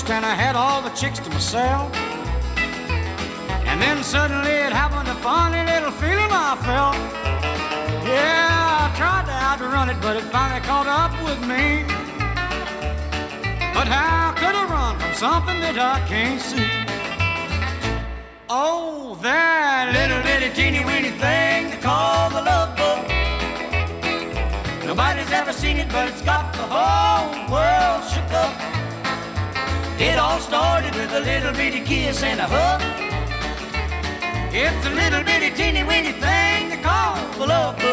and I had all the chicks to myself. And then suddenly it happened, a funny little feeling I felt. Yeah, I tried to outrun it, but it finally caught up with me. But how could I run from something that I can't see? Oh, that little bitty teeny weeny thing they call the love boat. Nobody's ever seen it, but it's got the whole world shook up. It all started with a little bitty kiss and a hug. It's a little bitty teeny weeny thing they call the love boat.